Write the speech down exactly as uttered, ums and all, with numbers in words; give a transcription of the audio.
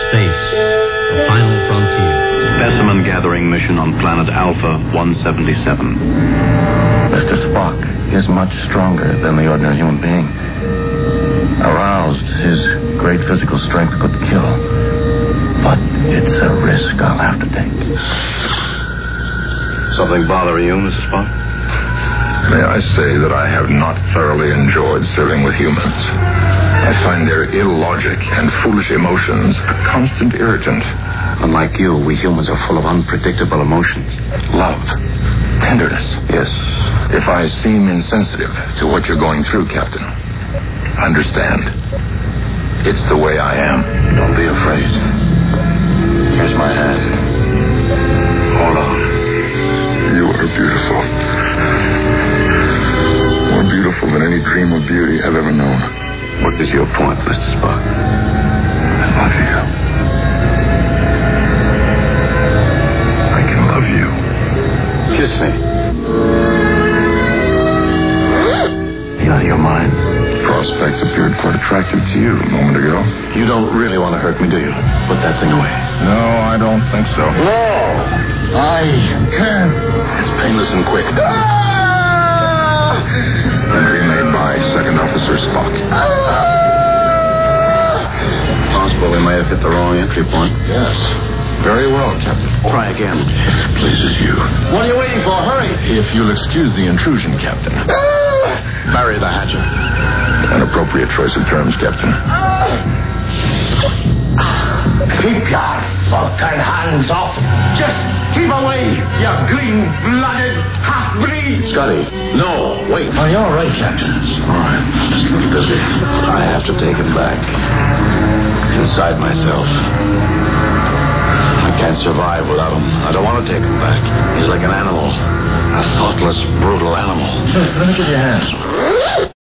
Space, the final frontier. Specimen gathering mission on planet Alpha one seventy-seven. Mister Spock is much stronger than the ordinary human being. Aroused, his great physical strength could kill. But it's a risk I'll have to take. Something bothering you, Missus Spock? May I say that I have not thoroughly enjoyed serving with humans. I find their illogic and foolish emotions a constant irritant. Unlike you, we humans are full of unpredictable emotions. Love. Tenderness. Yes. If I seem insensitive to what you're going through, Captain, understand. It's the way I am. Don't be afraid. Here's my hand. Hold on. You are beautiful. More beautiful than any dream of beauty I've ever known. What is your point, Mister Spock? I love you. I can love you. Kiss me. You out of your mind? The prospect appeared quite attractive to you a moment ago. You don't really want to hurt me, do you? Put that thing away. No, I don't think so. No! I can. It's painless and quick. Entry made by Second Officer Spock. Possible we may have hit the wrong entry point. Yes. Very well, Captain. Try again. If it pleases you. What are you waiting for? Hurry! If you'll excuse the intrusion, Captain. Bury the hatchet. An appropriate choice of terms, Captain. Keep your fucking hands off. Just keep away, you green-blooded half-breed. Scotty. No, wait. Are you all right, Captain? All right. Just a little busy. I have to take him back. Inside myself. I can't survive without him. I don't want to take him back. He's like an animal. A thoughtless, brutal animal. Let me give you a hand.